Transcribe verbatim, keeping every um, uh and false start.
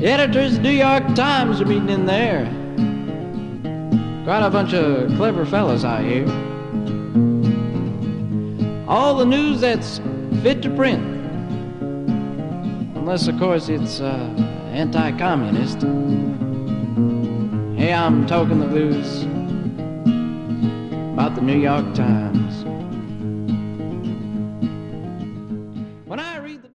The editors of the New York Times are meeting in there. Quite a bunch of clever fellas, I hear. All the news that's fit to print. Unless, of course, it's uh, anti-communist. Hey, I'm talking the blues about the New York Times.